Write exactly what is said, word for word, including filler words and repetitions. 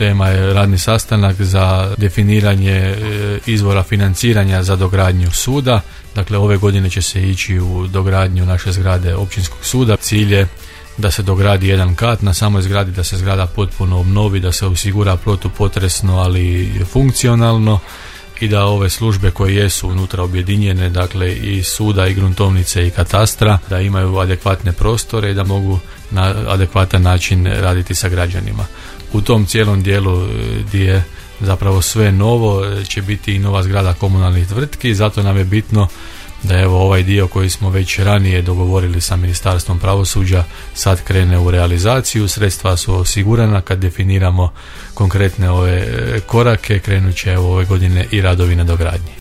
tema je radni sastanak za definiranje izvora financiranja za dogradnju suda. Dakle, ove godine će se ići u dogradnju naše zgrade Općinskog suda. Cilj je da se dogradi jedan kat na samoj zgradi, da se zgrada potpuno obnovi, da se osigura protupotresno, ali funkcionalno, i da ove službe koje jesu unutra objedinjene, dakle i suda i gruntovnice i katastra, da imaju adekvatne prostore i da mogu na adekvatan način raditi sa građanima. U tom cijelom dijelu gdje je zapravo sve novo će biti i nova zgrada komunalnih tvrtki, zato nam je bitno da evo ovaj dio koji smo već ranije dogovorili sa Ministarstvom pravosuđa sad krene u realizaciju. Sredstva su osigurana, kad definiramo konkretne ove korake krenut će evo ove godine i radovi na dogradnji.